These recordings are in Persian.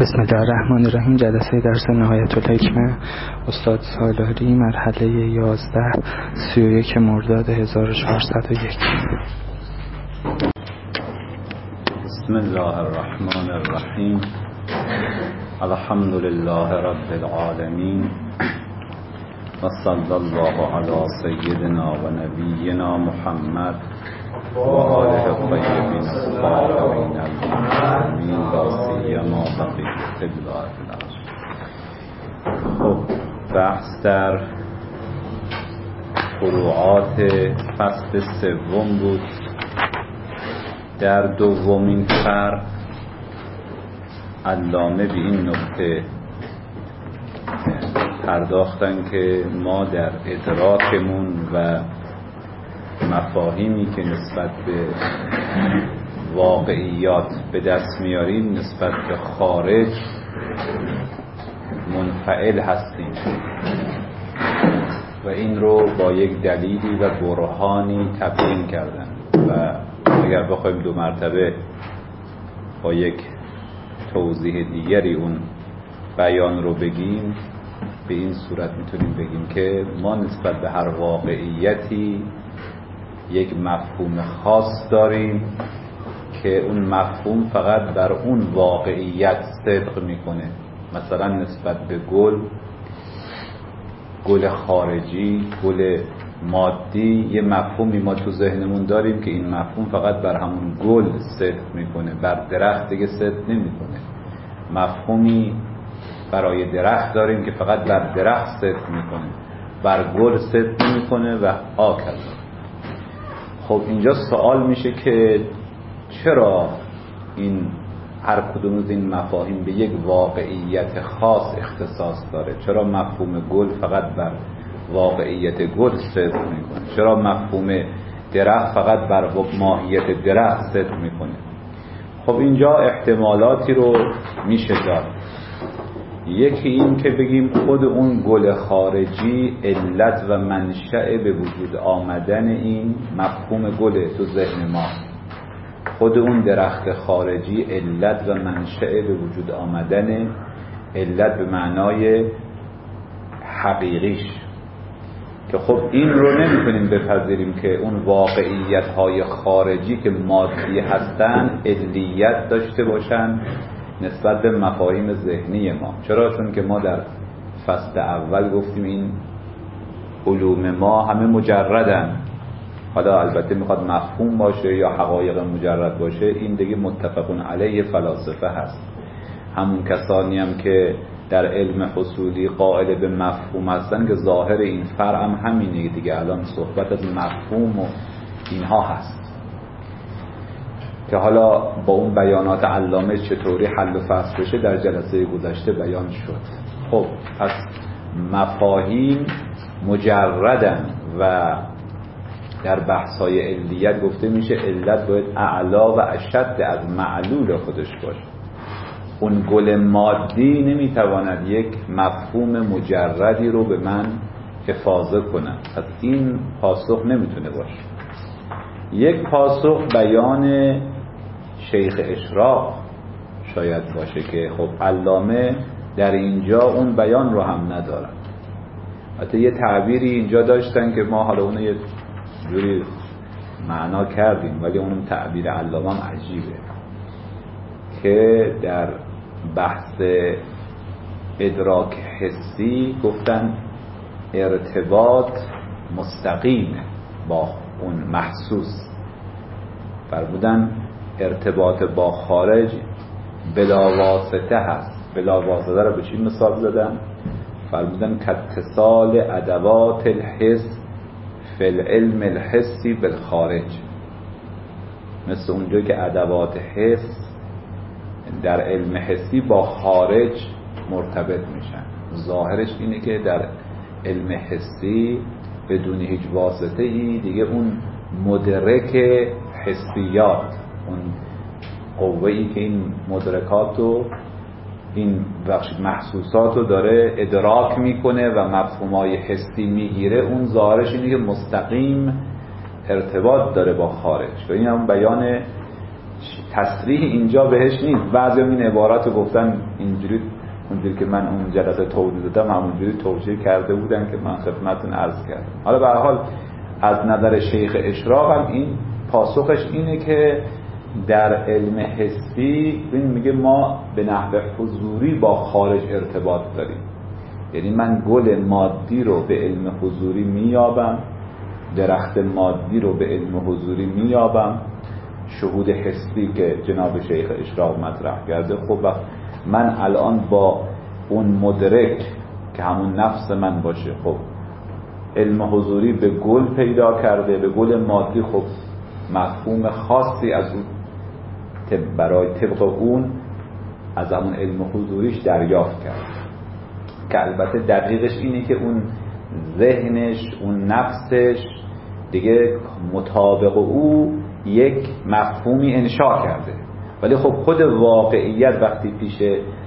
بسم الله الرحمن الرحیم. جلسه درس نهایت الحکمه استاد سالاری، مرحله 11، 31 مرداد 1401. بسم الله الرحمن الرحیم. الحمد لله رب العالمین و صلی الله علی سیدنا و نبینا محمد و آله الطیبین الطاهرین المعصومین لا سیما بقیة الله العظیم. خب، بحث در فروعات فصل سوم بود. در دومین فرع علامه به این نکته پرداختن که ما در ادراکمون و مفاهیمی که نسبت به واقعیات به دست میاریم نسبت به خارج منفعل هستیم و این رو با یک دلیلی و برهانی تبیین کردن و اگر بخوایم دو مرتبه با یک توضیح دیگری اون بیان رو بگیم، به این صورت میتونیم بگیم که ما نسبت به هر واقعیتی یک مفهوم خاص داریم که اون مفهوم فقط بر اون واقعیت صدق میکنه. مثلا نسبت به گل خارجی، گل مادی، یه مفهومی ما تو ذهنمون داریم که این مفهوم فقط بر همون گل صدق میکنه، بر درخت دیگه صدق نمیکنه. مفهومی برای درخت داریم که فقط بر درخت صدق میکنه، بر گل صدق نمیکنه و آکل. خب اینجا سوال میشه که چرا این هر کدوم از این مفاهیم به یک واقعیت خاص اختصاص داره؟ چرا مفهوم گل فقط بر واقعیت گل صدق میکنه؟ چرا مفهوم درخت فقط بر ماهیت درخت صدق میکنه؟ خب اینجا احتمالاتی رو میشه داد. یکی این که بگیم خود اون گل خارجی علت و منشأ به وجود آمدن این مفهوم گل تو ذهن ما، خود اون درخت خارجی علت و منشأ به وجود آمدن، علت به معنای حقیقیش، که خب این رو نمیتونیم بپذیریم که اون واقعیت های خارجی که مادی هستن علیت داشته باشن نسبت به مفاهیم ذهنی ما. چرا؟ چون که ما در فصل اول گفتیم این علوم ما همه مجردن. حالا البته میخواد مفهوم باشه یا حقایق مجرد باشه، این دیگه متفقون علیه فلاسفه هست. همون کسانی هم که در علم حصولی قائل به مفهوم هستن که ظاهر این فرع هم همینه دیگه. الان صحبت از مفهوم و اینها هست که حالا با اون بیانات علامه چطوری حل و فصل بشه در جلسه گذشته بیان شد. خب پس مفاهیم مجردن و در بحث‌های علیت گفته میشه علت باید اعلا و اشد از معلول خودش باشه. اون گل مادی نمیتواند یک مفهوم مجردی رو به من افاضه کنه. پس این پاسخ نمیتونه باشه. یک پاسخ بیان شیخ اشراق شاید باشه که خب علامه در اینجا اون بیان رو هم ندارن. حتی یه تعبیری اینجا داشتن که ما حالا اونو یه جوری معنا کردیم، ولی اون تعبیر علامه هم عجیبه که در بحث ادراک حسی گفتن ارتباط مستقیم با اون محسوس. فرمودن ارتباط با خارج بلا واسطه هست. بلا واسطه رو به چی مثال زدن؟ فرمودن کاتصال ادوات الحس فی العلم الحسی بالخارج، مثل اونجا که ادوات حس در علم حسی با خارج مرتبط میشن. ظاهرش اینه که در علم حسی بدون هیچ واسطه ای دیگه اون مدرک حسیات، اون قوه‌ای که این مدرکات و این محسوسات رو داره ادراک میکنه و مفهومای حسی میگیره، اون ظاهرش اینه که مستقیم ارتباط داره با خارج. و این هم بیان تصریح اینجا بهش نیست. بعضی این عبارات رو گفتن اینجوری، اونجوری که من اون جلسه توضیح دادم همونجوری توجیه کرده بودن که من خدمتتون عرض کردم. حالا به هر حال از نظر شیخ اشراق هم این پاسخش اینه که در علم حسی این میگه ما به نحو حضوری با خارج ارتباط داریم. یعنی من گل مادی رو به علم حضوری میابم، درخت مادی رو به علم حضوری میابم، شهود حسی که جناب شیخ اشراق مطرح کرده. خب من الان با اون مدرک که همون نفس من باشه، خب علم حضوری به گل پیدا کرده، به گل مادی خب مفهوم خاصی از اون برای طبق اون از همون علم حضوریش دریافت کرد که البته دقیقش اینه که اون ذهنش، اون نفسش دیگه مطابق او یک مفهومی انشا کرده. ولی خب خود واقعیت وقتی پیش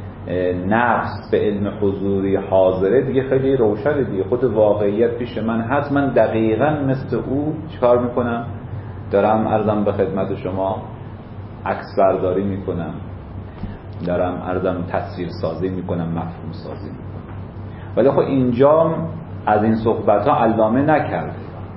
نفس به علم حضوری حاضره دیگه خیلی روشنه دیگه. خود واقعیت پیش من هست، من دقیقاً مثل او چیکار میکنم؟ دارم عرضم به خدمت شما عکس برداری میکنم، دارم عرضم تصویر سازی میکنم، مفهوم سازی میکنم. ولی خب اینجا از این صحبت ها علامه نکرده.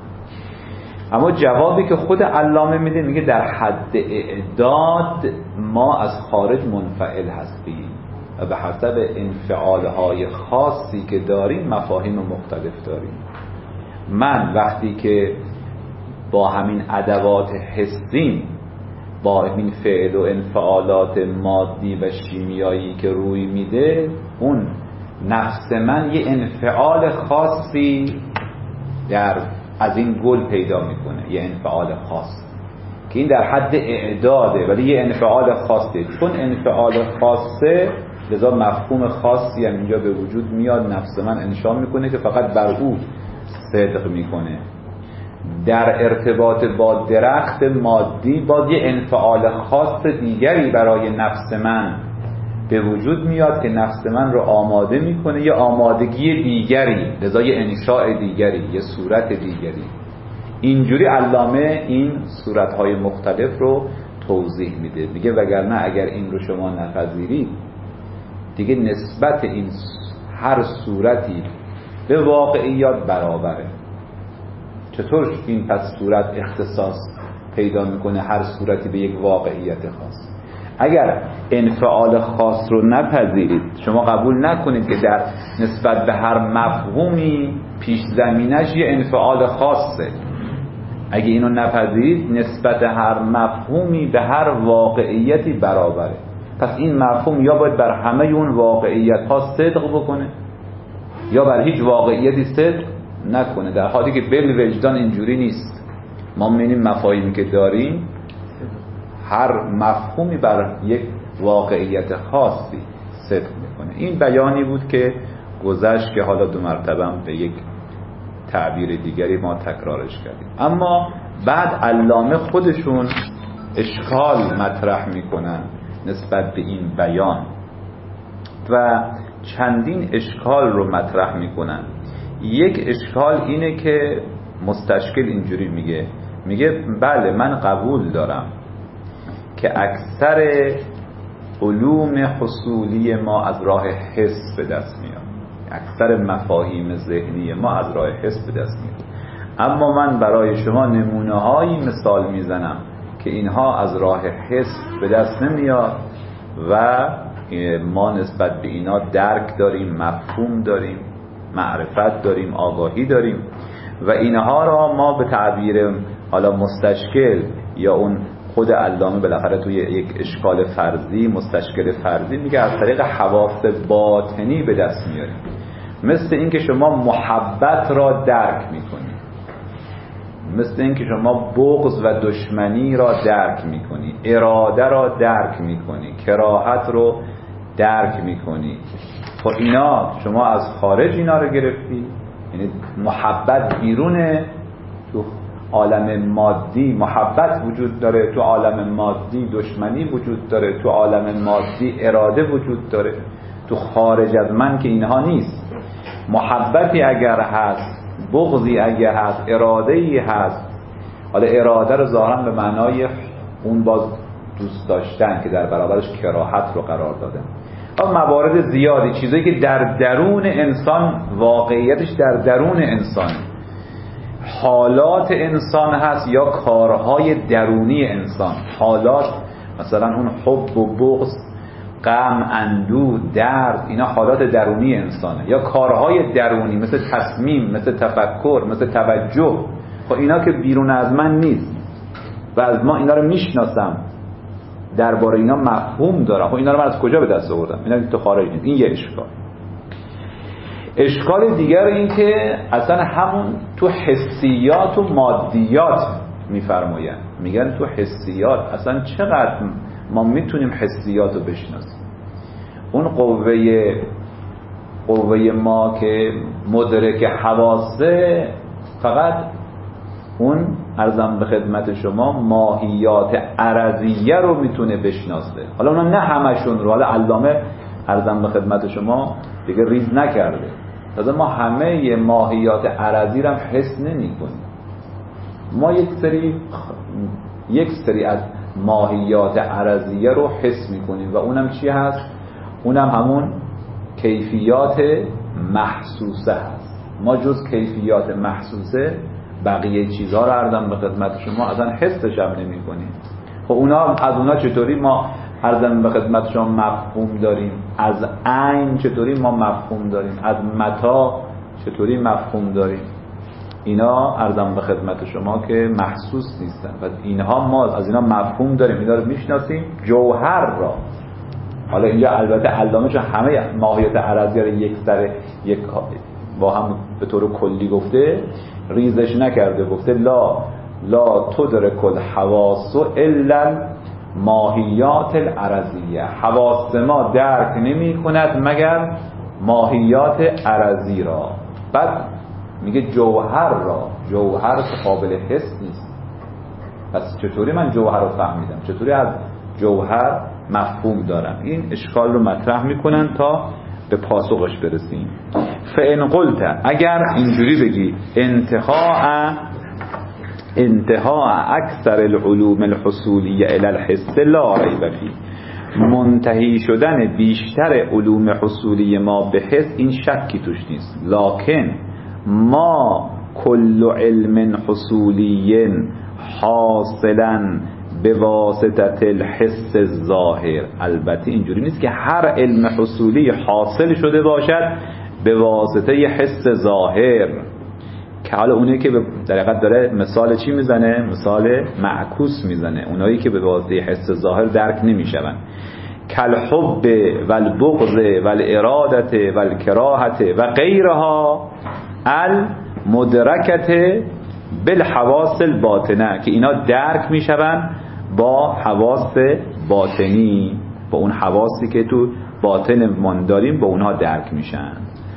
اما جوابی که خود علامه میده میگه در حد اعداد ما از خارج منفعل هستیم و به حسب انفعالهای خاصی که داریم مفاهیم مختلف داریم. من وقتی که با همین ادوات حسیم، با این فعل و انفعالات مادی و شیمیایی که روی میده، اون نفس من یه انفعال خاصی از این گل پیدا میکنه، یه انفعال خاص که این در حد اعداده ولی یه انفعال خاصه. چون انفعال خاصه لذا مفهوم خاصی هم اینجا به وجود میاد، نفس من انشا میکنه که فقط بر او صدق میکنه. در ارتباط با درخت مادی باز یه انفعال خاص دیگری برای نفس من به وجود میاد که نفس من رو آماده میکنه، یه آمادگی دیگری، لذا یه انشاء دیگری، یه صورت دیگری. اینجوری علامه این صورتهای مختلف رو توضیح میده. میگه وگرنه اگر این رو شما نپذیرید دیگه نسبت این هر صورتی به واقعیات برابره. چطور این پس صورت اختصاص پیدا میکنه هر صورتی به یک واقعیت خاص؟ اگر انفعال خاص رو نپذیرید، شما قبول نکنید که در نسبت به هر مفهومی پیش زمینش یه انفعال خاصه، اگه اینو نپذیرید نسبت هر مفهومی به هر واقعیتی برابره. پس این مفهوم یا باید بر همه اون واقعیت ها صدق بکنه یا بر هیچ واقعیتی صدق نکنه، در حالی که بالوجدان اینجوری نیست. ما می‌بینیم مفاهیمی که داریم هر مفهومی بر یک واقعیت خاصی صدق میکنه. این بیانی بود که گذشت که حالا دو مرتبه به یک تعبیر دیگری ما تکرارش کردیم. اما بعد علامه خودشون اشکال مطرح میکنن نسبت به این بیان و چندین اشکال رو مطرح میکنن. یک اشکال اینه که مستشکل اینجوری میگه بله من قبول دارم که اکثر علوم حصولی ما از راه حس به دست میاد، اکثر مفاهیم ذهنی ما از راه حس به دست میاد، اما من برای شما نمونه‌هایی مثال میزنم که اینها از راه حس به دست نمیاد و ما نسبت به اینا درک داریم، مفهوم داریم، معرفت داریم، آگاهی داریم و اینها را ما به تعبیر حالا مستشکل یا اون خود علامه بالاخره توی یک اشکال فرضی، مستشکل فرضی میگه از طریق حواس باطنی به دست میاریم. مثل این که شما محبت را درک میکنید، مثل این که شما بغض و دشمنی را درک میکنید، اراده را درک میکنید، کراهت رو درک میکنید. خب اینا شما از خارج اینا رو گرفتی، یعنی محبت بیرونه، تو عالم مادی محبت وجود داره، تو عالم مادی دشمنی وجود داره، تو عالم مادی اراده وجود داره، تو خارج از من که اینها نیست. محبتی اگر هست، بغضی اگر هست، اراده‌ای هست، حالا اراده رو ظاهرا به معنای اون باز دوست داشتن که در برابرش کراهت رو قرار دادن. موارد زیادی، چیزایی که در درون انسان، واقعیتش در درون انسان، حالات انسان هست یا کارهای درونی انسان. حالات مثلا اون حب و بغض، غم، اندوه، درد، اینا حالات درونی انسانه. یا کارهای درونی مثل تصمیم، مثل تفکر، مثل توجه. خب اینا که بیرون از من نیست و از ما اینا رو میشناسم، درباره اینا مفهوم دارم. خب اینا رو من از کجا به دست آوردم؟ اینا تو خارج نیست. این یه اشکال. اشکال دیگر این که اصلا همون تو حسیات و مادیات میفرماین، میگن تو حسیات اصلا چقدر ما میتونیم حسیات رو بشناسیم. اون قوه ما که مدرک حواسه، فقط اون ارزم به خدمت شما ماهیات عرضیه رو میتونه بشناسه. حالا اونا نه همشون رو، حالا علامه ارزم به خدمت شما دیگه ریز نکرده. تازه ما همه ماهیات عرضی رو هم حس نمی کنیم. ما یک سری از ماهیات عرضیه رو حس میکنیم و اونم چی هست؟ اونم همون کیفیات محسوسه هست. ما جز کیفیات محسوسه بقیه چیزها رو عرضم به خدمت شما اصلا حسش هم نمی کنیم. خب از اونا چطوری ما عرضم به خدمت شما مفهوم داریم؟ از عین چطوری ما مفهوم داریم؟ از متا چطوری مفهوم داریم؟ اینا عرضم به خدمت شما که محسوس نیستن و اینها ما از اینا مفهوم داریم، اینا رو میشناسیم. جوهر را، حالا اینجا البته علامه چون همه ماهیت عرضی رو یک با هم به طور کلی گفته، ریزش نکرده، گفته لا تدرک الحواس الا ماهیات العرضیه. حواس ما درک نمی کند مگر ماهیات عرضی را. بعد میگه جوهر را، جوهر قابل حس نیست. پس چطوری من جوهر رو فهمیدم؟ چطوری از جوهر مفهوم دارم؟ این اشکال رو مطرح میکنن تا به پاسخش برسیم. فان قلت، اگر اینجوری بگی انتهاء اکثر العلوم الحصولیه الی الحس لا ریب فیه، منتهی شدن بیشتر علوم حصولی ما به حس، این شکی توش نیست. لکن ما کل علم حصولی حاصلا به واسطه الحس الظاهر، البته اینجوری نیست که هر علم حصولی حاصل شده باشد به واسطه حس ظاهر، که حالا اونایی که در حقیقت داره مثال چی میزنه؟ مثال معکوس میزنه. اونایی که به واسطه حس ظاهر درک نمیشون، کالحب والبغض والارادت والکراهت و غیرها المدرکت بالحواس الباطنه، که اینا درک میشون با حواس باطنی، با اون حواسی که تو باطن من داریم، با اونها درک میشن.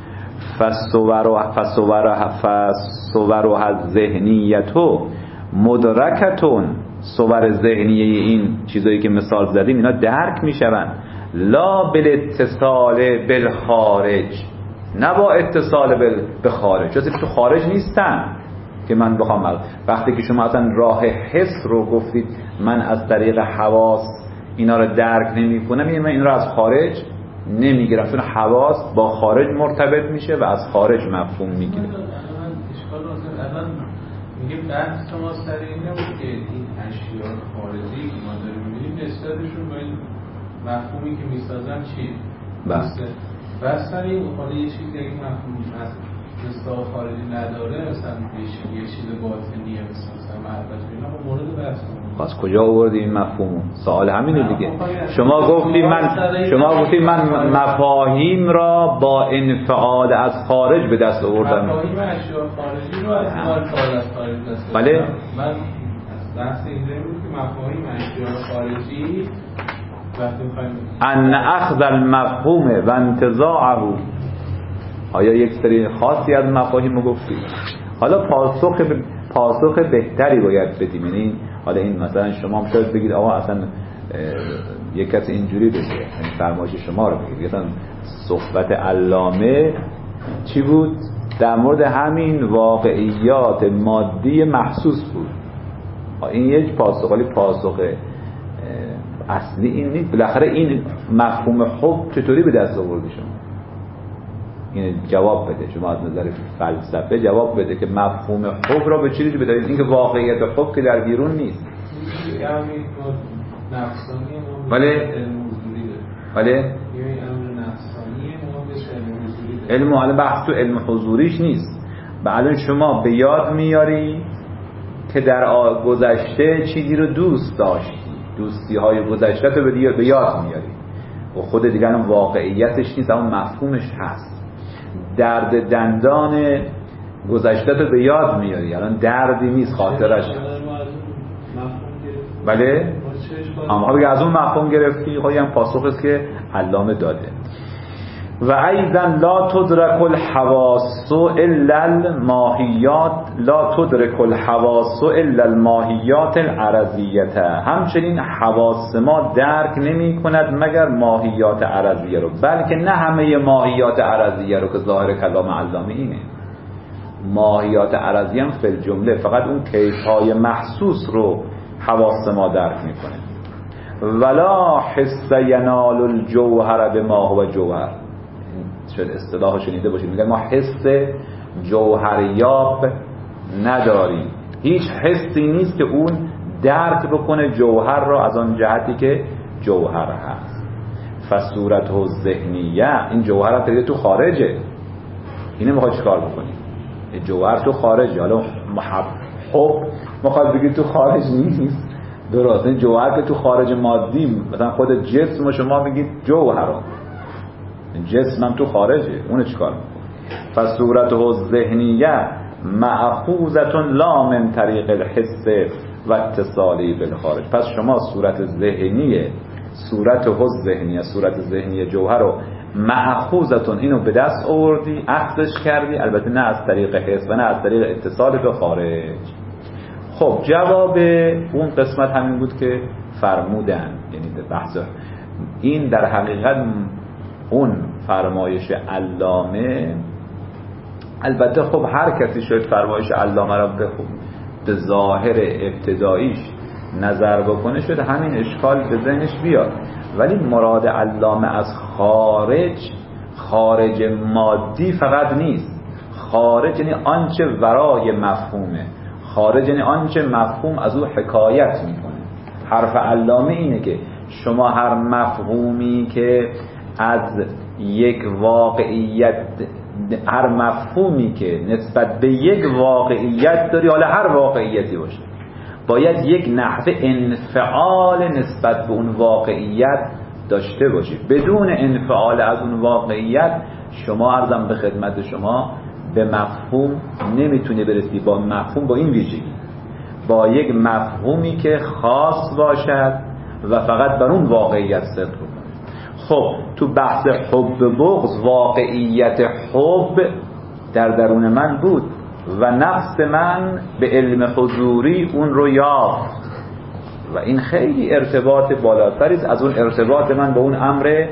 فصورها الذهنیتو مدرکتون، صور ذهنیه این چیزایی که مثال زدیم اینا درک میشون، لا بالاتصال بالخارج، نه با اتصال به خارج. چون تو خارج نیستن که من بخوام. وقتی که شما اصلا راه حس رو گفتید من از طریق حواس اینا رو درک نمی کنم، من این رو از خارج نمیگیرم، چون حواس با خارج مرتبط میشه و از خارج مفهوم میگیره. اشکال الان میگه بحث شما سر این نبود که این اشیاء خارجی که ما داریم میبینیم نسبتشون با این مفهومی که میسازن چی؟ بس سر این حالا یه چیزی اگه مفهوم هست مصداق خارجی نداره، مثلا یه چیز باطنیه، مثلا محبت اینا، خب مورد بحث از کجا آوردی این مفهومو؟ سوال همینه دیگه. شما گفتی من مفاهیم را با انفعال از خارج به دست آوردم. مفاهیم اشیاء خارجی رو از انفعال از خارج دست آوردم. بله. من بحث اینجایی بود که مفاهیم اشیاء خارجی ان اخذ المفهوم و انتزاعه، آیا یک سری خاصی از مفاهیم رو گفتی؟ حالا پاسخ بهتری باید بدیم. یعنی حالا این مثلا شما هم شاید بگید آقا اصلا یک کسی اینجوری بگه، یعنی فرمایش شما رو بگید. مثلا صحبت علامه چی بود؟ در مورد همین واقعیات مادی محسوس بود. این یک پاسخ، ولی پاسخ اصلی این نیست. بالاخره این مفهوم حب چطوری به دست آوردی شما؟ این جواب بده، شما از نظر فلسفه جواب بده که مفهوم حب را به چی چیزی بدارید؟ این که واقعیت حب که در بیرون نیست. ولی علم حالا بحث تو علم حضوریش نیست. بعد شما به یاد میاری که در گذشته چیزی رو دوست داشتی، دوستی های گذشته تو به یاد میاری و خود دیگر واقعیتش نیست اما مفهومش هست. درد دندان گذشته تو به یاد میاری، الان دردی نیست خاطرش هست. بله اما بگه از اون مفهوم گرفتی، خواهی هم پاسخ است که علامه داده. و ایضا لا تدرک الحواس الا الماهیات، لا تدرک الحواس الا الماهیات العرضیه، همچنین حواس ما درک نمی کند مگر ماهیات عرضیه رو، بلکه نه همه ماهیات عرضیه رو که ظاهر کلام علامه اینه. ماهیات عرضیه هم فی الجمله فقط اون کیف‌های محسوس رو حواس ما درک میکنه. ولا حس ینال الجوهر بما هو جوهر، شاید اصطلاح شنیده باشید، میگن ما حس جوهریاب نداریم، هیچ حسی نیست که اون درک بکنه جوهر را از آن جهتی که جوهر هست. فصورته الذهنیه، این جوهر هم تریده تو خارجه، اینه میخواد چیکار بکنی؟ جوهر تو خارجه. حالا حب میخواد بگید تو خارج نیست، درست. این جوهر که تو خارج مادی، مثلا خود جسم و شما بگید جوهر، جسم هم تو خارجه، اونه چیکار میکنه؟ فصورته الذهنیه مأخوذة لا من طریق الحس و اتصالی بالخارج. پس شما صورت ذهنیه، صورته الذهنیه، صورت ذهنی جوهر رو مأخوذة، اینو به دست آوردی، اخذش کردی، البته نه از طریق حس و نه از طریق اتصال به خارج. خب جواب اون قسمت همین بود که فرمودن، یعنی بحث این در حقیقت اون فرمایش علامه، البته خب هر کسی شاید فرمایش علامه را به ظاهر ابتداییش نظر بکنه شاید همین اشکال به ذهنش بیاد، ولی مراد علامه از خارج مادی فقط نیست. خارج یعنی آنچه ورای مفهومه، خارج یعنی آنچه مفهوم از او حکایت میکنه. حرف علامه اینه که شما هر مفهومی که از یک واقعیت، هر مفهومی که نسبت به یک واقعیت داری، حالا هر واقعیتی باشه، باید یک نحوه انفعال نسبت به اون واقعیت داشته باشی. بدون انفعال از اون واقعیت شما، عرضم به خدمت شما، به مفهوم نمیتونی برسی. با مفهوم، با این ویژگی، با یک مفهومی که خاص باشد و فقط بر اون واقعیت صدق کنه. خب تو بحث حب بغض، واقعیت حب در درون من بود و نفس من به علم حضوری اون رو یافت و این خیلی ارتباط بالاتری است از اون ارتباط من با اون امر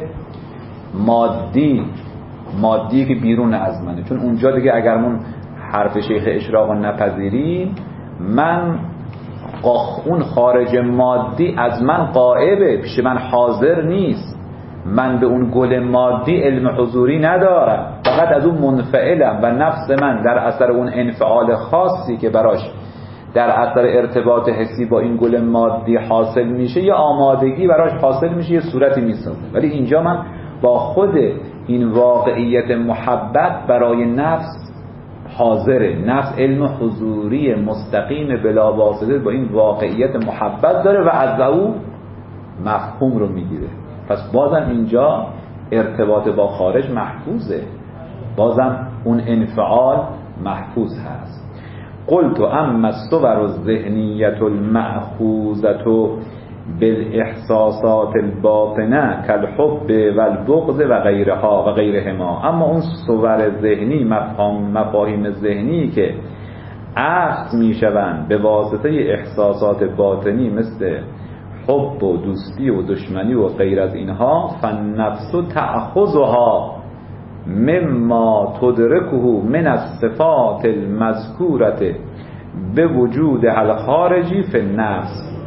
مادی که بیرون از منه. چون اونجا دیگه اگر من حرف شیخ اشراق نپذیریم، من اون خارج مادی از من غائبه، پیش من حاضر نیست. من به اون گل مادی علم حضوری ندارم، فقط از اون منفعلم و نفس من در اثر اون انفعال خاصی که براش در اثر ارتباط حسی با این گل مادی حاصل میشه، یا آمادگی براش حاصل میشه، یه صورتی میسازه. ولی اینجا من با خود این واقعیت محبت برای نفس حاضره. نفس علم حضوری مستقیم بلا واسطه با این واقعیت محبت داره و از او مفهوم رو میگیره. پس بازم اینجا ارتباط با خارج محفوظه، بازم اون انفعال محفوظ هست. قلت اما الصور الذهنیة المأخوذة بالاحساسات الباطنه كالحب والبغض و غیرها و غیرهما، اما اون صور ذهنی، مفاهیم ذهنی که اخذ میشوند به واسطه احساسات باطنی مثل حب و دوستی و دشمنی و غیر از اینها، فالنفس تأخذها مما تدرکه من الصفات المذکورة به وجود الخارجی فی النفس.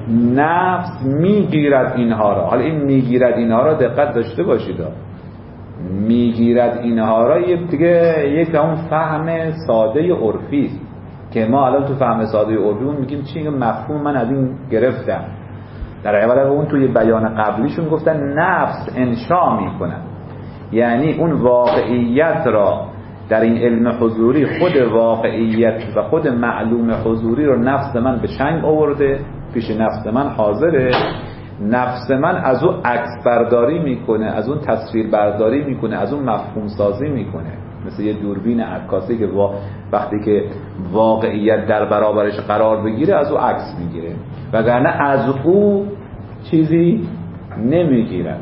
نفس میگیرد اینها را. حالا این میگیرد اینها را دقت داشته باشید، میگیرد اینها را یک اون فهم ساده عرفی است که ما الان تو فهم ساده عرفی میگیم چی؟ مفهوم من از این گرفتم. در حقیقت اون توی بیان قبلیشون گفتن نفس انشا میکنه، یعنی اون واقعیت را در این علم حضوری، خود واقعیت و خود معلوم حضوری رو نفس من به چنگ آورده، پیش نفس من حاضره، نفس من از اون عکس برداری میکنه، از اون تصویر برداری میکنه، از اون مفهوم سازی میکنه، مثل یه دوربین عکاسی که وقتی که واقعیت در برابرش قرار بگیره از اون عکس میگیره، وگرنه از او چیزی نمیگیرد.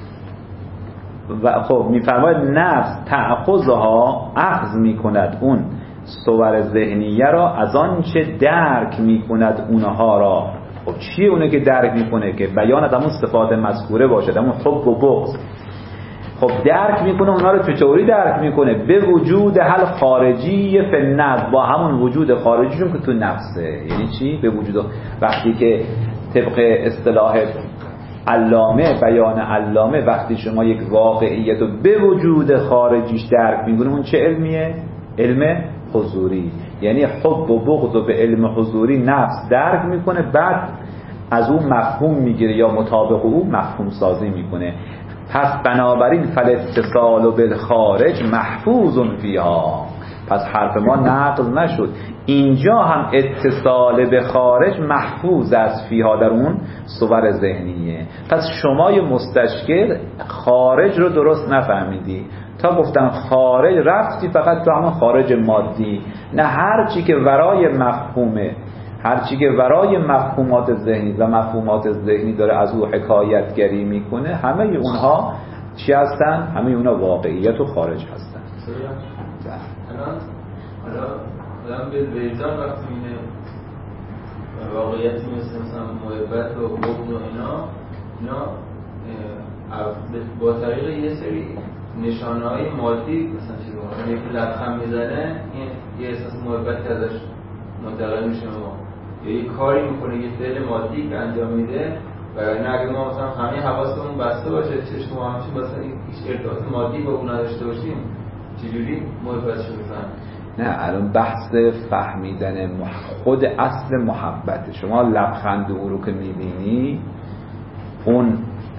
و خب میفرماید نفس تأخذها، اخذ میکند اون صور ذهنیه را از آن چه درک میکند اونها را. خب چیه اونه که درک میکنه؟ که بیان از همون صفات مذکوره باشه، همون حب و بغض. خب درک میکنه اونها رو چطوری درک میکنه؟ به وجود حل خارجی فی النفس، با همون وجود خارجیشون که تو نفسه. یعنی چی؟ به وجود وقتی که طبق اصطلاح علامه، بیان علامه، وقتی شما یک واقعیت رو به وجود خارجیش درک میکنه، اون چه علمیه؟ علم حضوری. یعنی حب و بغض رو به علم حضوری نفس درک میکنه، بعد از اون مفهوم میگیره یا مطابق او مفهوم سازی میکنه. پس بنابراین فالاتصال بالخارج محفوظ فیها، پس حرف ما نقض نشد. اینجا هم اتصال به خارج محفوظ است فیها، در اون صور ذهنیه. پس شما یه مستشکل خارج رو درست نفهمیدی. تا گفتن خارج رفتی فقط تو همون خارج مادی، نه هرچی که ورای مفهومه، هرچی که ورای مفهومات ذهنی و مفهومات ذهنی داره از او حکایتگری میکنه، همه اونها چی هستن؟ همه اونها واقعیت و خارج هستن. حالا آدم به وجدان وقتی میینه واقعیتی مثلا محبت و بغض و اینا با طریق یه سری نشانه‌های مادی، مثلا چیزی یکی لبخند میزنه، این یه احساس محبتی ازش منتقل میشه ما، یا یه کاری میکنه، یه فعل مادی که انجام میده، و اگه ما مثلا همه حواسمون بسته باشه، چشم ما همچین مثلا هیچ ارتباط مادی با اون نداشته باشیم، چجوری محبتش رو بفهمیم؟ نه، الان بحث فهمیدن خود اصل محبت. شما لبخند او رو که میبینی، اون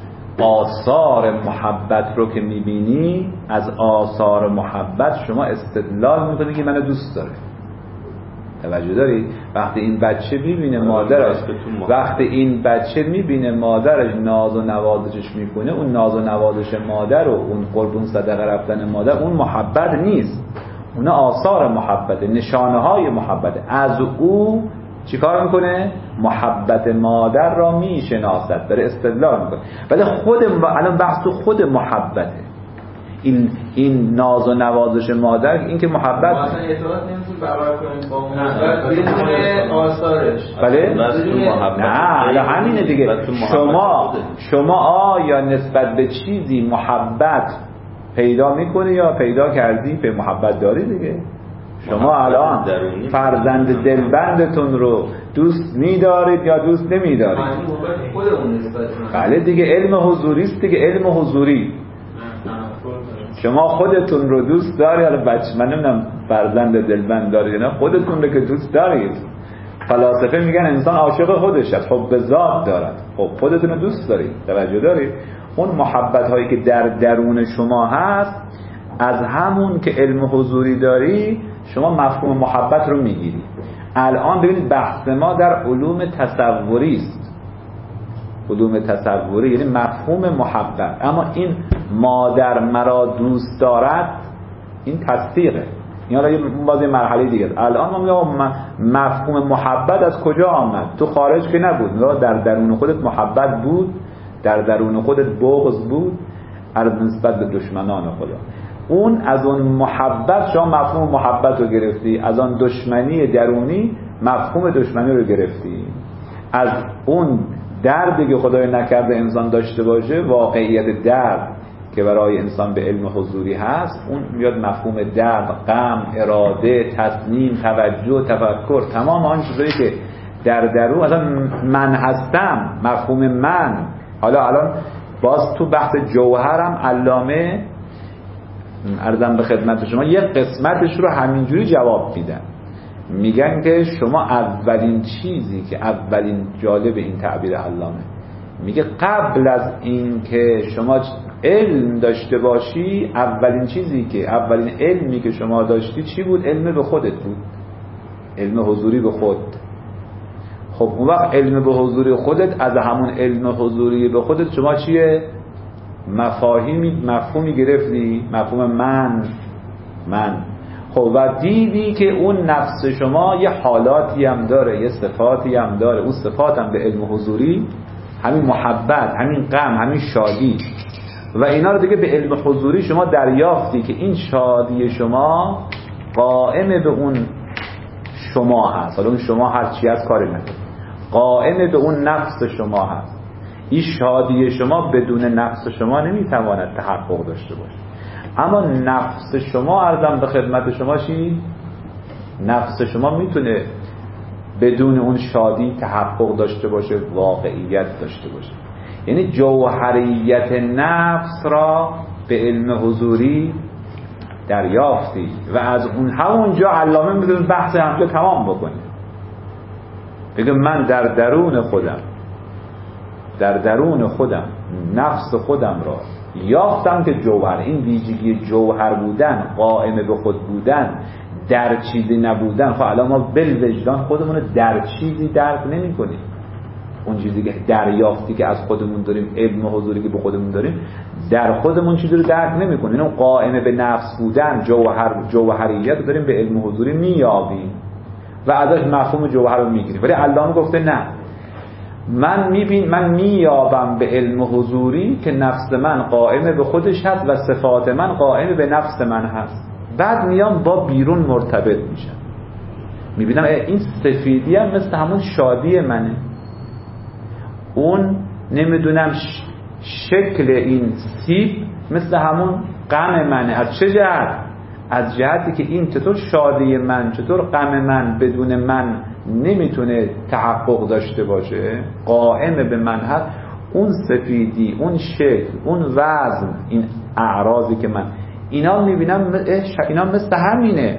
آثار محبت رو که میبینی، از آثار محبت شما استدلال میکنی که منو دوست داره. توجه دارید؟ وقتی این بچه میبینه مادرش، وقتی این بچه میبینه مادرش ناز و نوازشش میکنه، اون ناز و نوازش مادر و اون قربون صدقه رفتن مادر، اون محبت نیست، اون آثار محبت، نشانه های محبت. از او چیکار میکنه؟ محبت مادر را میشناسد، داره استدلال میکنه. ولی خود الان بحث تو خود محبته، این ناز و نوازش مادر، این که محبت ما اصلا اعتراض نمیتونیم برقرار کنیم با محبت بدون آثارش. بله؟ نه همینه دیگه. شما آیا نسبت به چیزی محبت پیدا میکنی یا پیدا کردی؟ به محبت داری دیگه. شما الان فرزند دلبندتون رو دوست می‌دارید یا دوست نمی‌دارید؟ بله دیگه، علم حضوری است دیگه، علم حضوری. شما خودتون رو دوست دارید، حالا بچه من نمیدونم فرزند دلبند دارید نه، خودتون رو که دوست دارید. فلاسفه میگن انسان عاشق خودش است، حب ذات دارد. خب خودتون رو دوست دارید، توجه دارید؟ اون محبت هایی که در درون شما هست، از همون که علم حضوری داری شما مفهوم محبت رو میگیری. الان ببینید بحث ما در علوم تصوری است. علوم تصوری یعنی مفهوم محبت. اما این مادر مرا دوست دارد، این تصدیقه. این حالا باز یه مرحله دیگه. الان ما میگم مفهوم محبت از کجا آمد؟ تو خارج که نبود، در درون خودت محبت بود، در درون خودت بغض بود از نسبت به دشمنان خدا. اون از اون محبت شما مفهوم محبت رو گرفتی، از آن دشمنی درونی مفهوم دشمنی رو گرفتی. از اون دردی که خدای نکرده انسان داشته باشه، واقعیت درد که برای انسان به علم حضوری هست، اون میاد مفهوم درد، غم، اراده، تصمیم، توجه، تفکر، تمام آن چیزایی که در درون اصلا من هستم، مفهوم من. حالا الان باز تو بحث جوهرم علامه عرضم به خدمت شما یک قسمتش رو همینجوری جواب میدن، میگن که شما اولین چیزی که اولین جالب این تعبیر علامه میگه قبل از این که شما علم داشته باشی، اولین چیزی که اولین علمی که شما داشتی چی بود؟ علم به خودت بود، علم حضوری به خود. خب اون وقت علم به حضوری خودت، از همون علم حضوری به خودت شما چیه؟ مفهومی گرفتی، مفهوم من. خب و دیدی که اون نفس شما یه حالاتی هم داره، یه صفاتی هم داره، اون صفات هم به علم حضوری همین محبت، همین غم، همین شادی و اینا رو دیگه به علم حضوری شما دریافتی که این شادی شما قائم به اون شما هست. حالا اون شما هر چی از کاری نداره، قائم به اون نفس شما هست. این شادی شما بدون نفس شما نمیتواند تحقق داشته باشه. اما نفس شما، عرضم به خدمت شما چی؟ نفس شما میتونه بدون اون شادی تحقق داشته باشه، واقعیت داشته باشه. یعنی جوهریت نفس را به علم حضوری دریافتی و از اون همونجا علامه میدونه بحث همجا تمام بکنه، بگه من در درون خودم نفس خودم را یافتم که جوهر، این ویژگی جوهر بودن، قائم به خود بودن، در چیزی نبودن. خب الان ما بالوجدان خودمون رو در چیزی درک نمی کنیم. اون چیزی که دریافتی که از خودمون داریم، علم حضوری که به خودمون داریم، در خودمون چیزی رو درک نمی کنیم. اون قائم به نفس بودن، جوهریت رو داریم به علم حضوری میابیم و ازش مفهوم جوهر رو میگیریم. ولی علامه گفته نه، من میابم به علم حضوری که نفس من قائم به خودش هست و صفات من قائم به نفس من هست. بعد میام با بیرون مرتبط میشم، میبینم این سفیدی هم مثل همون شادی منه، اون نمیدونم شکل این سیب مثل همون غم منه. از چه جهت؟ از جهتی که این چطور شادی من، چطور غم من بدون من نمیتونه تحقق داشته باشه، قائم به من هست. اون سفیدی، اون شکل، اون وزن، این اعراضی که من اینا میبینم اینا مثل همینه.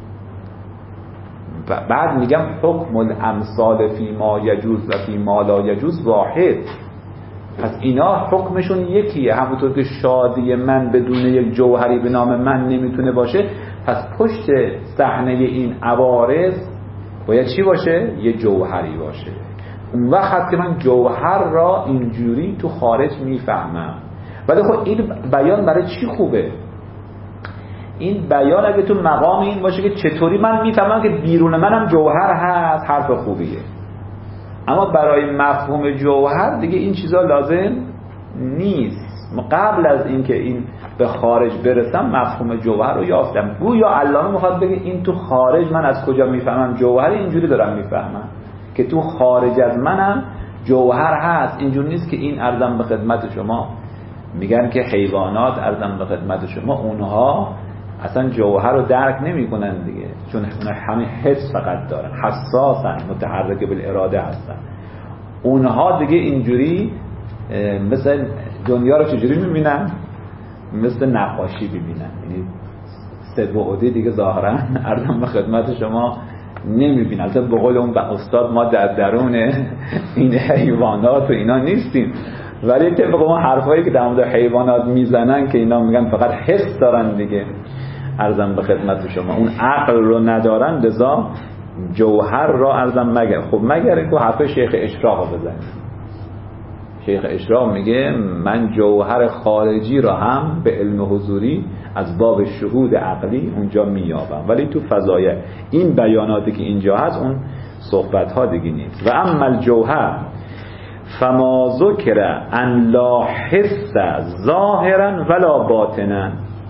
بعد میگم حکم الامثال فی ما یجوز و فی ما لا یجوز واحد. پس اینا حکمشون یکیه. همونطور که شادی من بدون یک جوهری به نام من نمیتونه باشه، پس پشت صحنه این عوارض باید چی باشه؟ یه جوهری باشه. اون وقت که من جوهر را اینجوری تو خارج میفهمم. ولی خب این بیان برای چی خوبه؟ این بیان اگه تو مقام این باشه که چطوری من میفهمم که بیرون منم جوهر هست، حرف خوبیه. اما برای مفهوم جوهر دیگه این چیزا لازم نیست. قبل از اینکه این به خارج برسم مفهوم جوهر رو یافتم. گویا علامه میخواد بگه این تو خارج من از کجا میفهمم جوهر؟ اینجوری دارم میفهمم که تو خارج از منم جوهر هست. اینجور نیست که این عرضم به خدمت شما میگن که حیوانات، عرضم به خدمت شما، اونها اصلا جوهر رو درک نمی کنن دیگه، چون همین حس فقط دارن، حساسن، متحرک بالاراده هستن. اونها دیگه اینجوری مثل دنیا رو چجوری میبینن؟ مثل نقاشی ببینن. یعنی سه بعدی دیگه ظاهرا عرضم به خدمت شما نمیبینن. البته به قول اون استاد ما در درون این حیوانات و اینا نیستیم، ولی طبق اون حرفایی که در مورد حیوانات میزنن که اینا میگن فقط حس دارن دیگه، عرضم به خدمت شما اون عقل رو ندارن، لذا جوهر را عرضم مگر که حرف شیخ اشراق رو بزنید. شیخ اشراق میگه من جوهر خارجی را هم به علم حضوری از باب شهود عقلی اونجا میابم، ولی تو فضای این بیاناتی که اینجا هست اون صحبت ها دیگه نیست. و اما الجوهر فما ذکر ان لا حس ظاهرا ولا باطنا.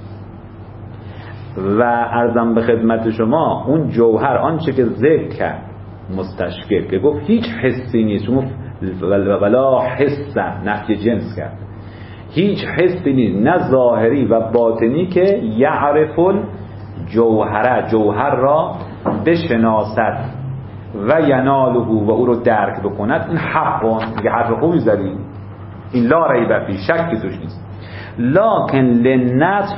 و عرضم به خدمت شما اون جوهر آنچه که ذکر کرد مستشکل که گفت هیچ حسی نیست، ولا حس، نفی جنس کرد، هیچ حسی نیست، نه ظاهری و باطنی که یعرف الجوهر، جوهر را بشناسد. و یناله و او رو درک بکند، این حق میگه حرف خوبی زدی، این لا ریب فی، شکی توش نیست. لکن للنفس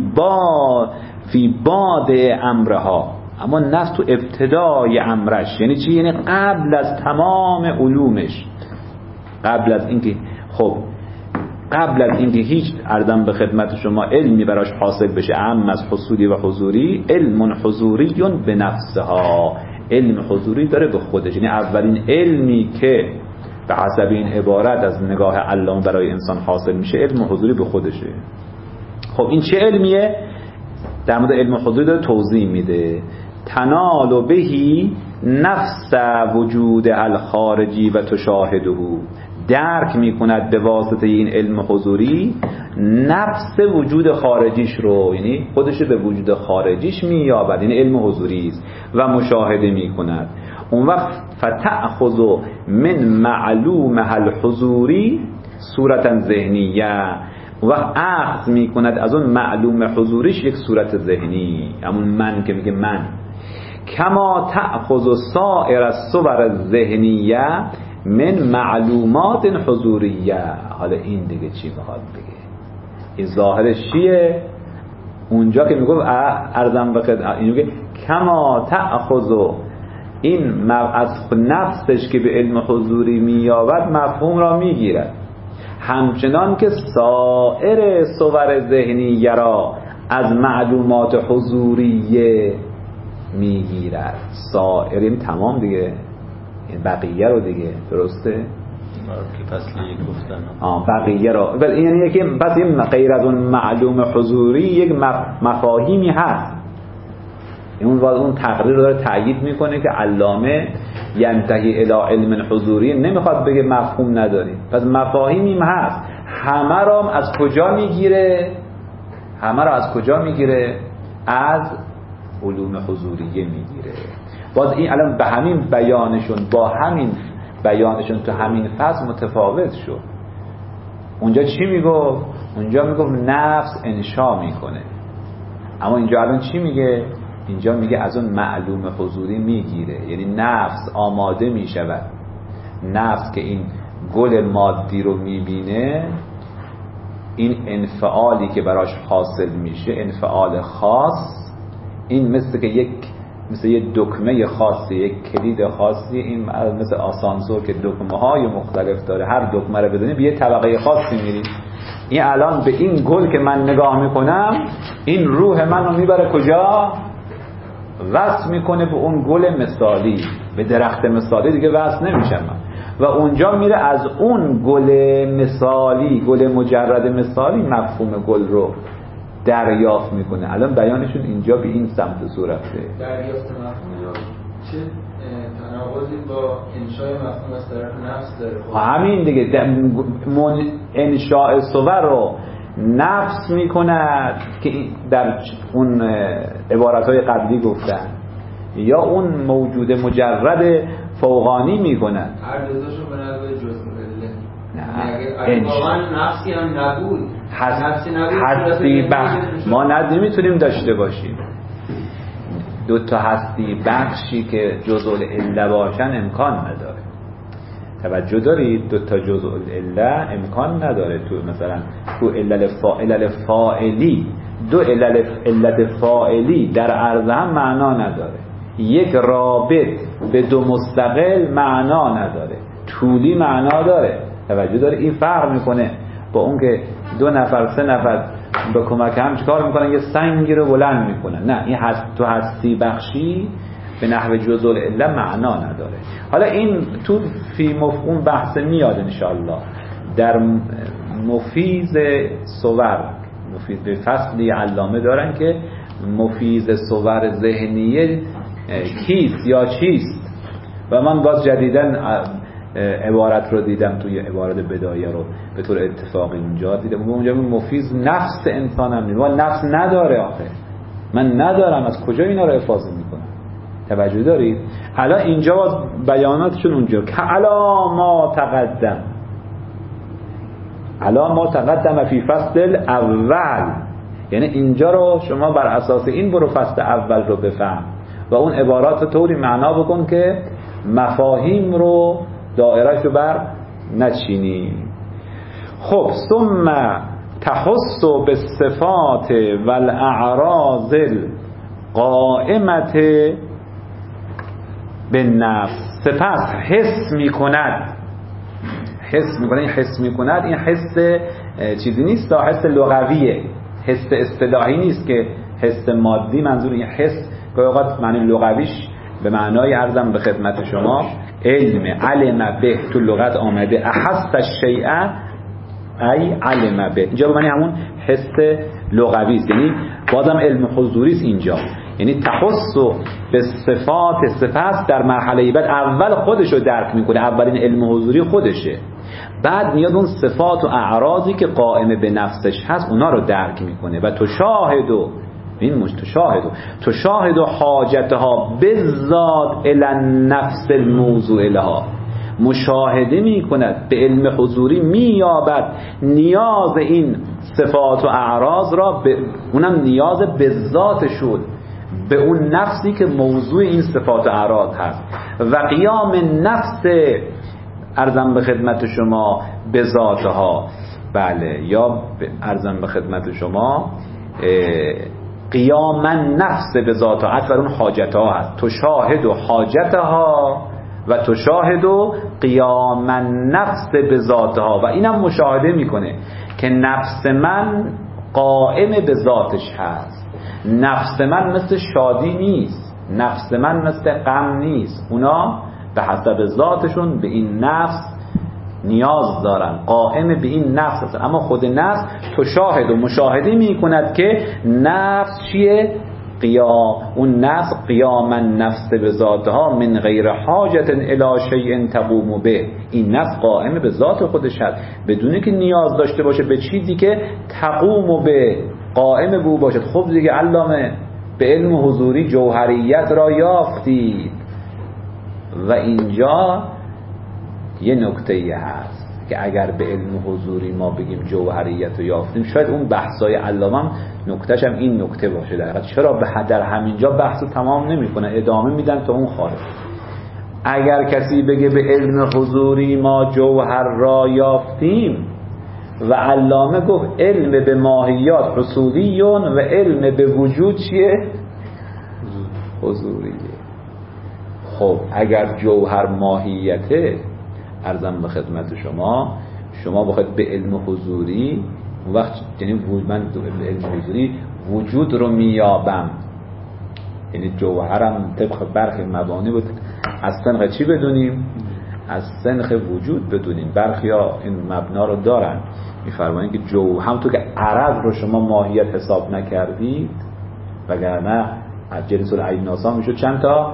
فی باد امرها، اما نفس تو ابتدای امرش، یعنی چی؟ یعنی قبل از تمام علومش، قبل از اینکه هیچ عرضم به خدمت شما علمی براش حاصل بشه اهم از حصولی و حضوری، علم حضوری به نفسها، علم حضوری داره به خودش، یعنی اولین علمی که به حسب این عبارت از نگاه علامه برای انسان حاصل میشه علم حضوری به خودشه. خب این چه علمیه؟ در مورد علم حضوری داره توضیح میده. تنال بهی نفس وجود الخارجی و تشاهده، درک میکند به واسطه این علم حضوری نفس وجود خارجیش رو، یعنی خودش به وجود خارجیش مییابد، یعنی علم حضوری است و مشاهده میکند. اون وقت فتأخذ من معلوم الحضوری صورتا ذهنیه، اون وقت اخذ میکند از اون معلوم حضوریش یک صورت ذهنی، همون من که میگه من. کما تأخذ سائر الصور الذهنیه من معلومات حضوریه. حالا این دیگه چی میخواد بگه؟ این ظاهرش چیه؟ اونجا که میگه ارزم بقید، این میگه کما تأخذ، این از نفسش که به علم حضوری مییابد مفهوم را میگیرد، همچنان که سایر صور ذهنیه را از معلومات حضوریه میگیرد. سائرین تمام دیگه، بقیه رو دیگه، درسته؟ که فصل یک گفتن بقیه رو، یعنی که پس این غیر از اون معلوم حضوری یک مفاهیمی هست. اون تقریر رو داره تأیید میکنه که علامه ینتهی الی علم حضوری، نمیخواد بگه مفهوم نداریم، پس مفاهیمی هست. همه را از کجا میگیره؟ از علوم حضوریه میگیره. باز این الان به همین بیانشون تو همین فصل متفاوت شد. اونجا چی میگفت؟ اونجا میگفت نفس انشا میکنه، اما اینجا الان چی میگه؟ اینجا میگه از اون معلوم حضوری میگیره، یعنی نفس آماده میشود. نفس که این گل مادی رو میبینه، این انفعالی که براش حاصل میشه انفعال خاص، این مثل یه دکمه خاصی، یک کلید خاصی، این مثل آسانسور که دکمه های مختلف داره، هر دکمه رو بزنی به یه طبقه خاصی میری. این الان به این گل که من نگاه میکنم، این روح من رو میبره کجا؟ وصل میکنه به اون گل مثالی، به درخت مثالی دیگه وصل نمیشم من، و اونجا میره از اون گل مثالی، گل مجرد مثالی، مفهوم گل رو دریافت میکنه. الان بیانشون اینجا به این سمت و صورته. دریافت مفهوم چه تناقضی با انشای مفهوم از طرف نفس داره؟ همین دیگه، انشاء صور رو نفس میکند که در اون عبارتهای قبلی گفتن، یا اون موجود مجرد فوقانی میکند. هر دوزاشو به نظر جزء بله. نه، اگه واقعا نفسی هم نبود، هستی بخش ما نمیتونیم داشته باشیم. دو تا هستی بخشی که جزء العله باشن امکان نداره. توجه دارید؟ دو تا جزء العله امکان نداره. تو مثلا تو علل فاعلی، دو علت فاعلی در عرض هم معنا نداره. یک رابط به دو مستقل معنا نداره، طولی معنا داره. توجه داره؟ این فرق میکنه با اون که دو نفر سه نفر به کمک هم چیکار میکنن؟ یه سنگی رو بلند میکنن. نه، این تو هستی بخشی به نحو جزء العله معنا نداره. حالا این تو فی مفهوم بحث میاد انشاءالله در مفیز صور. مفیز به فصلی علامه دارن که مفیز صور ذهنیه کیست یا چیست، و من باز جدیدن عبارت رو دیدم توی عبارت بدایه رو به طور اتفاقی اونجا دیدم. اونجا مفیز نفس انسان هم نیست. نفس نداره آخه، من ندارم، از کجا اینا رو افاضه میکنم؟ توجه دارید؟ حالا اینجا باز بیاناتشون اونجا که علا ما تقدم فی فصل اول، یعنی اینجا رو شما بر اساس این برو فصل اول رو بفهم و اون عبارات رو طوری معنا بکن که مفاهیم رو دایره‌شو بر نچینیم. خب ثم تخص بالصفات والاعراض القائمة بالنفس. سپس حس میکند این حس میکند، این حس چیزی نیست، حس لغویه، حس اصطلاحی نیست که حس مادی. منظور این حس گاهی اوقات معنی لغویش به معنای عرضم به خدمت شما علم به تو لغت آمده، احس الشیء ای علم به، اینجا به معنی همون حس لغوی است، یعنی بازم علم حضوری است اینجا، یعنی تخص به صفات. سپس در مرحله بعد اول خودشو درک میکنه، اولین علم حضوری خودشه، بعد میاد اون صفات و اعراضی که قائم به نفسش هست اونا رو درک میکنه و تشاهد حاجتها بالذات الی النفس الموضوع لها. مشاهده میکند، به علم حضوری مییابد نیاز این صفات و اعراض را، اونم نیاز به ذاتشون، به اون نفسی که موضوع این صفات و اعراض هست. و قیام نفس ارزم به خدمت شما به ذاتها، بله، یا ارزم به خدمت شما قیام نفس به ذاتها، اصلا اون حاجتها هست. تشاهد و حاجتها و تشاهد و قیام نفس به ذاتها، و اینم مشاهده میکنه که نفس من قائم به ذاتش هست. نفس من مثل شادی نیست، نفس من مثل غم نیست، اونا به حسب ذاتشون به این نفس نیاز دارن، قائم به این نفس هستن. اما خود نفس تشاهد و مشاهده میکند که نفس چیه؟ اون نفس قیام نفس به ذاتها من غیر حاجت الی شیء تقوم به، این نفس قائم به ذات خودش هست بدون که نیاز داشته باشه به چیزی که تقوم به، قائم به او باشد. خب دیگه علامه به علم حضوری جوهریت را یافتید و اینجا یه نکته هست که اگر به علم حضوری ما بگیم جوهریت رو یافتیم، شاید اون بحثای علامه نکتهش هم این نکته باشه. چرا در همینجا بحث رو تمام نمی‌کنه، ادامه میدن تا اون خارج. اگر کسی بگه به علم حضوری ما جوهر را یافتیم و علامه گفت علم به ماهیات حصولیون و علم به وجود چیه؟ حضوریه. خب اگر جوهر ماهیته، عرضم به خدمت شما بخواید به علم حضوری، اون وقت یعنی من به علم حضوری وجود رو میابم، یعنی جوهرم طبق برخی مبانی بود از سنخ چی بدونیم؟ از سنخ وجود بدونیم. برخی ها این مبنا رو دارن، میفرمایند که همونطور که عرض رو شما ماهیت حساب نکردید، وگرنه از جنس العیناسا میشد چند تا؟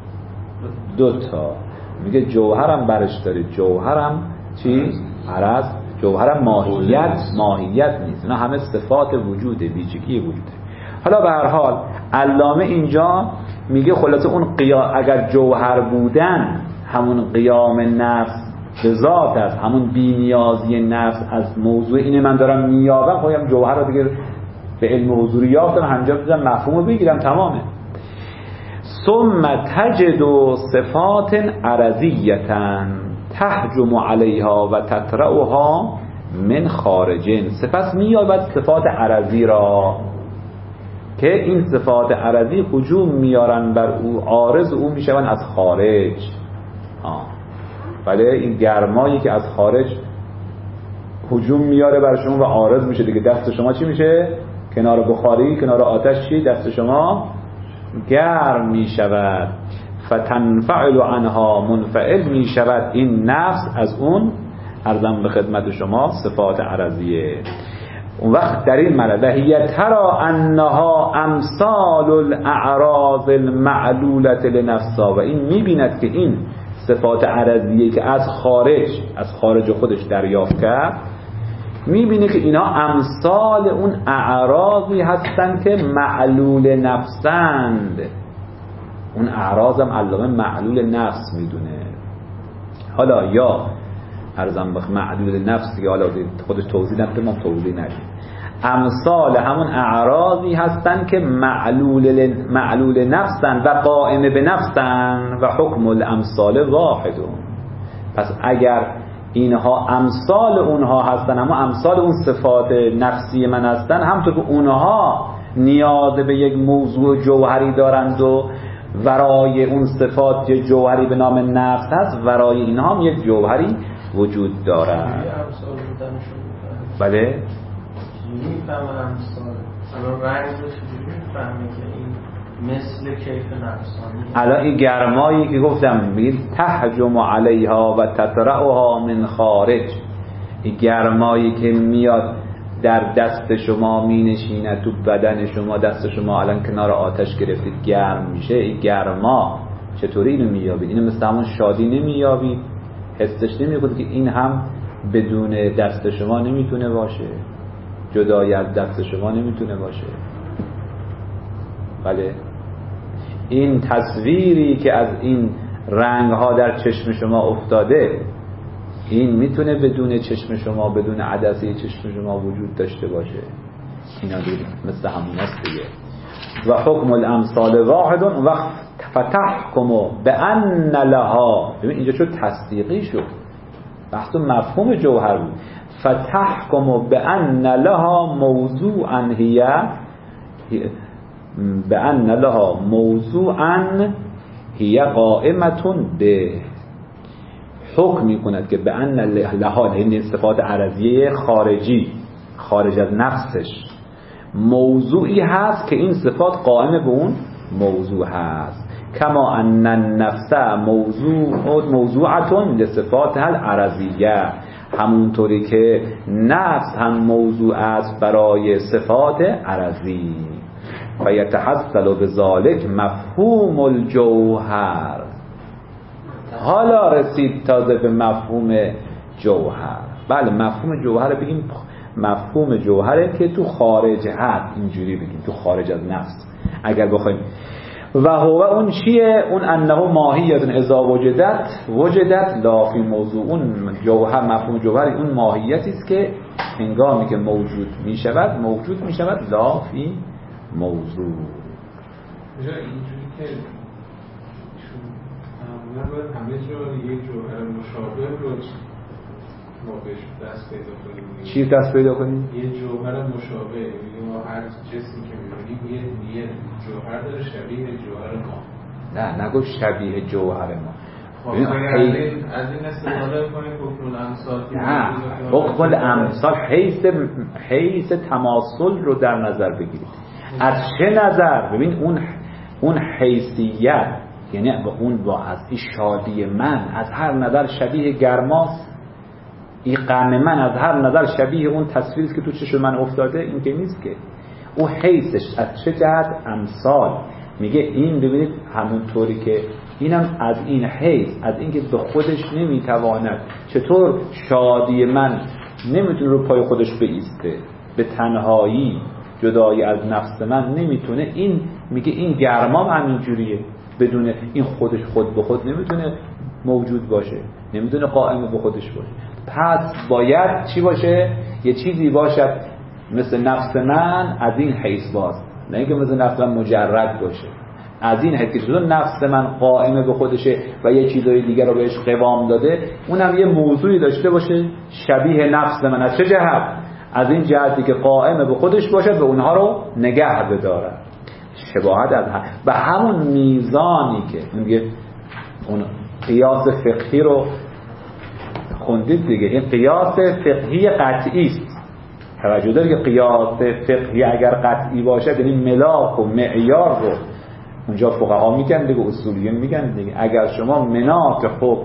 2 تا. میگه جوهرم برش دارید، جوهرم چی؟ عرض. جوهرم ماهیت نیست، اینا همه صفات وجوده، ویژگی وجوده. حالا به هر حال علامه اینجا میگه خلاصه اون اگر جوهر بودن همون قیام نفس به ذات است، همون بی‌نیازی نفس از موضوع اینه من دارم میابم، خواهیم جوهر رو دیگه به علم حضوری یافتم، همجا بزنم مفهوم رو بگیرم، تمامه. ثم تجد صفات عرضیتا تهجم علیها و تطرعها من خارجین. سپس میابد صفات عرضی را که این صفات عرضی هجوم میارن بر او، عارض او میشون از خارج. بله، این گرمایی که از خارج هجوم میاره بر شما و عارض میشه دیگه. دست شما چی میشه؟ کنار بخاری، کنار آتش چی؟ دست شما گرم میشود. فتنفعل عنها منفعل میشود این نفس از اون، عرضم به خدمت شما، صفات عرضیه. اون وقت در این مرحله هی ترى انها امثال الاعراض المعلولة لنفسها، و این میبیند که این صفات عرضیه که از خارج خودش دریافت کرد، میبینه که اینا امثال اون اعراضی هستن که معلول نفسند. اون اعراض هم علامه معلول نفس میدونه. حالا یا عرضم بخ معلول نفس که حالا خودش توضیح نده، ما توضیح ندیم. امثال همون اعراضی هستن که معلول نفسن و قائم به نفسن و حکم الامثال واحدون. پس اگر اینها امثال اونها هستن، اما امثال اون صفات نفسی من هستن، همونطور که اونها نیاز به یک موضوع جوهری دارند و ورای اون صفات یک جوهری به نام نفس هست، ورای اینها هم یک جوهری وجود دارد. بله؟ میفهم امثال الان رنگ رو چجوری میفهمه که این مثل کیف نفسانی؟ الان این گرمایی که گفتم میگید تهجم علیها و تطرعها من خارج، این گرمایی که میاد در دست شما می نشینه، تو بدن شما، دست شما الان کنار آتش گرفتید گرم میشه، این گرما چطوری اینو مییابید؟ اینو مثل همون شادی نمییابید؟ حسش نمیکنید که این هم بدون دست شما نمیتونه باشه، جدای از دست شما نمیتونه باشه؟ بله، این تصویری که از این رنگ ها در چشم شما افتاده، این میتونه بدون چشم شما، بدون عدسه چشم شما وجود داشته باشه؟ اینا دیگه مثل همون است دیگه. و حکم الامثال واحد و فتحکم بان لها، ببین اینجا شد تصدیقی شد، بحث مفهوم جوهر بود. فتحکم بان لها موضوعا بان لها موضوعا هي قائمتون به، حکم میکند که به ان لها، این صفات عرضیه خارجی، خارج از نفسش، موضوعی هست که این صفات قائم به اون موضوع هست. کما ان النفس موضوعتون لصفاتها العرضیه، همونطوری که نفس هم موضوع است برای صفات عرضی. و یتحصل بذالک مفهوم الجوهر، حالا رسید تازه به مفهوم جوهر. بله، مفهوم جوهر بگیم مفهوم جوهره که تو خارج هست، اینجوری بگیم تو خارج از نفس اگر بخوایم. و هو اون چیه؟ اون انه ماهیت اذا وجدت لا فی موضوع. اون جوهر، مفهوم جوهر اون ماهیتی است که هنگامی که موجود می شود لا فی موضوع. اینجوری که باید همه جا یک جوهر مشابه رو ما بهش دست پیدا کنیم. چی دست پیدا کنیم؟ یه جوهر مشابه، یعنی ما هر جسمی که می‌بینیم یه جوهر داره شبیه جوهر ما. نه نگو شبیه جوهر ما. از این استفاده کنیم حکم الامثال. نه، حکم الامثال حیث تماثل رو در نظر بگیرید. از چه نظر؟ ببین اون حیثیت، یعنی با از این شادی من از هر نظر شبیه گرماست، این غم من از هر نظر شبیه اون تصویری که تو چشم من افتاده، این که نیست که. او حیثش از چه جهت؟ امثال. میگه این ببینید همونطوری که اینم از این حیث، از این که به خودش نمیتواند، چطور شادی من نمیتونه رو پای خودش بایسته، به تنهایی جدایی از نفس من نمیتونه، این میگه این گرمام همینجوریه، بدون این خودش خود به خود نمیتونه موجود باشه، نمیتونه قائم به خودش باشه. پس باید چی باشه؟ یه چیزی باشد مثل نفس من از این حیث باز، نه اینکه مثل نفس من مجرد باشه، از این حیث که نفس من قائم به خودشه و یه چیزای دیگر رو بهش قوام داده، اونم یه موضوعی داشته باشه شبیه نفس من. از چه جهت؟ از این جهتی که قائم به خودش باشه، به اونها رو نگه بداره. شباهت از به همون میزانی که میگه اون قیاس فقهی رو خوندید دیگه، این قیاس فقهی قطعی است. توجه دارید که قیاس فقهی اگر قطعی باشه، یعنی ملاک و معیار رو اونجا فقها میگن دیگه، اصولیون میگن دیگه، اگر شما ملاک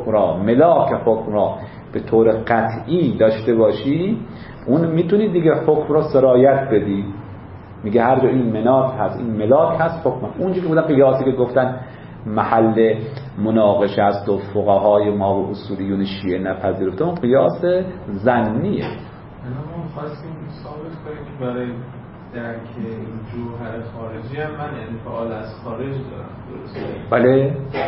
حکم را به طور قطعی داشته باشی، اون میتونید دیگه حکم را سرایت بدی. میگه هر جا این مناط هست، این ملاک هست، حکم. اونجا که بودن قیاسی که گفتن محل مناقشه است و فقهای ما و اصولیون شیعه نپذیرفتن، اون قیاس ظنیه. ما خواستیم ثابت کنیم که برای درک این جوهر خارجی هم من انفعال از خارج دارم، درسته؟ بله،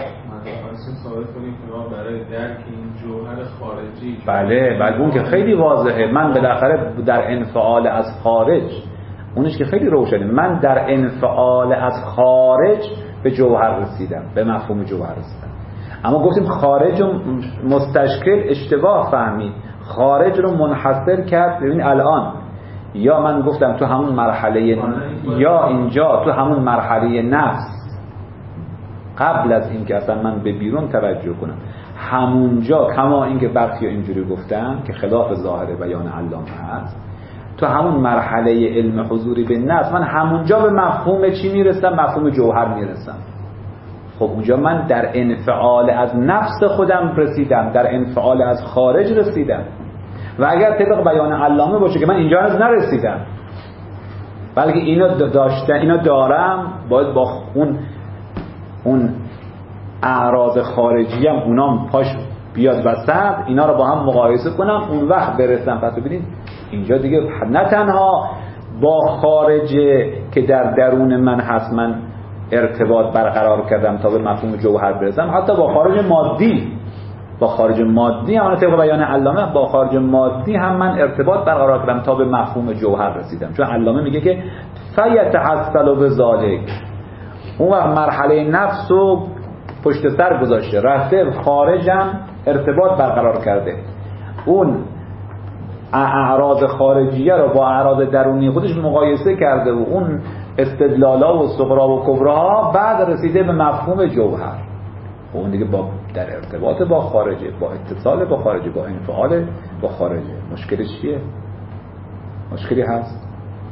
خواستیم ثابت کنیم که ما برای درک این جوهر خارجی بله اون که خیلی واضحه. من بالاخره در انفعال از خارج، اونش که خیلی روشنه، من در انفعال از خارج به جوهر رسیدم، به مفهوم جوهر رسیدم. اما گفتیم خارج و مستشکل اشتباه فهمید، خارج رو منحصر کرد. ببین الان یا من گفتم تو همون مرحله، یا اینجا تو همون مرحله نفس، قبل از این که اصلا من به بیرون توجه کنم، همونجا کما اینکه برخی اینجوری گفتن که خلاف ظاهر بیان علامه هست، تو همون مرحله علم حضوری به نفس من همونجا به مفهوم چی میرسم؟ مفهوم جوهر میرسم. خب اونجا من در انفعال از نفس خودم رسیدم، در انفعال از خارج رسیدم. و اگر طبق بیان علامه باشه که من اینجا هنوز نرسیدم، بلکه اینا دارم، باید با اون اعراض خارجی هم اونام پاش بیاد وسط، اینا رو با هم مقایسه کنم، اون وقت برسم. پس ببینید اینجا دیگه نه تنها با خارجه که در درون من هست من ارتباط برقرار کردم تا به مفهوم جوهر برسم، حتی با خارج مادی، با خارج مادی هم طبق بیان علامه، با خارج مادی هم من ارتباط برقرار کردم تا به مفهوم جوهر رسیدم. چون علامه میگه که فیتحصل بذالک، اون وقت مرحله نفس رو پشت سر گذاشته، رفته خارجم ارتباط برقرار کرده، اون اعراض خارجیه رو با اعراض درونی خودش مقایسه کرده و اون استدلالا و صغرا و کبراها، بعد رسیده به مفهوم جوهر. اون دیگه در ارتباط با خارجه، با اتصال با خارجه، با انفعال با خارجه. مشکلش چیه؟ مشکلی هست؟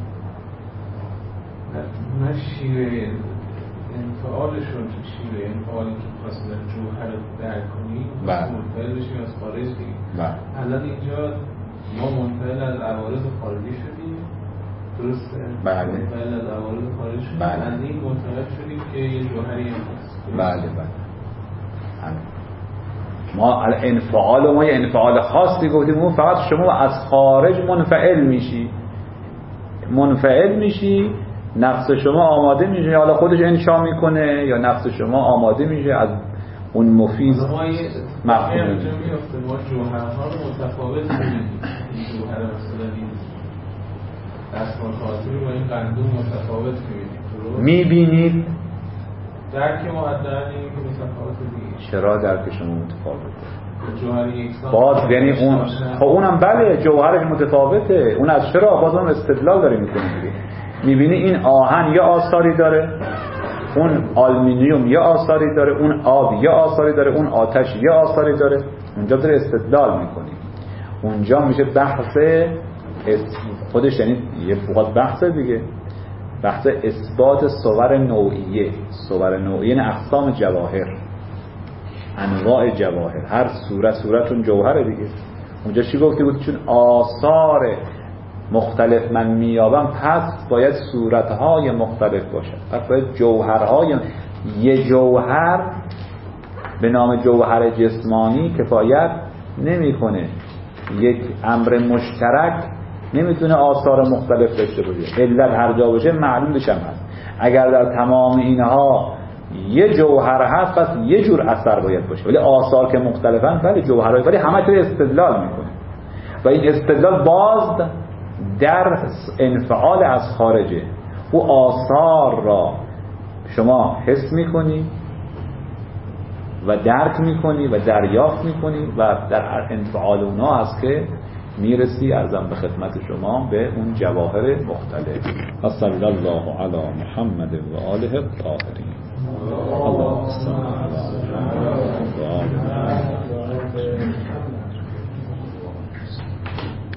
نه شیوه انفعالشون، شیوه انفعالی که خواستن جوهر رو درک کنیم منفعل بشیم از خارج دیگه. الان اینجا ما منفعل از عوارض خارجی شدیم، درسته؟ بله. منفعل از عوارض خارجی شدیم، از این منفعل شدیم که یه جوهری هم هست. بله. ما انفعال، ما یه انفعال خاصی گفتیم، اون فقط شما از خارج منفعل میشی، نفس شما آماده میشه، حالا خودش انشا میکنه یا نفس شما آماده میشه از اون مفید مفهوم میفته. ما جوهرها رو متفاوت می‌بینیم. این جوهر مثلا این دستمال خاطری با این قندون متفاوت می‌بینید. درک ما حداقل این که متفاوت دیگه. چرا درک شما متفاوته؟ جوهر یکسان باز یعنی اون اونم بله جوهرش متفاوته. اون از چرا باز اون استدلال داره میکنه دیگه. میبینی این آهن یه آثاری داره، اون آلومینیوم یه آثاری داره، اون آب یه آثاری داره، اون آتش یه آثاری داره. اونجا داره استدلال میکنی. اونجا میشه بحث خودش، یعنی یه بحث دیگه، بحث اثبات صور نوعیه. صور نوعیه یعنی اقسام جواهر، انواع جواهر، هر صورتون جوهره دیگه. اونجا چی گفته بود؟ چون آثار مختلف من میابم، پس باید صورتهای مختلف باشد، پس باید جوهرهای، یه جوهر به نام جوهر جسمانی کفایت نمیکنه. یک امر مشترک نمیتونه آثار مختلف داشته باشه. علت هر جا باشه معلومش هم هست. اگر در تمام اینها یه جوهر هست، پس یه جور اثر باید باشه. ولی آثار که مختلفن، ولی جوهرهای، ولی همه طور استدلال میکنه. و این استدلال باز در انفعال از خارجه. او آثار را شما حس میکنی و درک میکنی و دریافت میکنی و در انفعال اونا هست که میرسی ارزم به خدمت شما به اون جواهر مختلف. صلی الله علی محمد و آله الطاهرین. اللهم صل علی